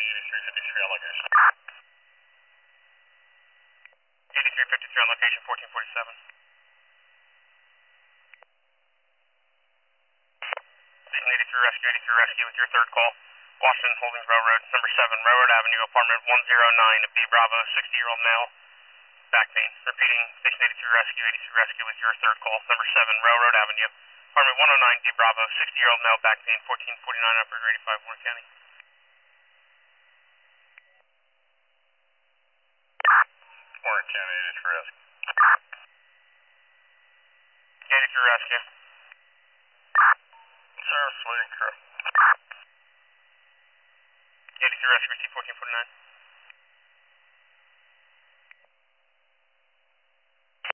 County, 8353 on location. 8353 on location, 1447. Station 83 Rescue, 83 Rescue with your third call. Washington Holdings Railroad, number 7, Railroad Avenue, apartment 109, B Bravo, 60-year-old male, back pain. Repeating, Station 83 Rescue with your third call. Number 7, Railroad Avenue, apartment 109, D Bravo, 60-year-old male, back pain, 1449, operator 85, Warren County. Warren County, 83 Rescue. 83 Rescue. Service, waiting crew. 83 Rescue, T1449.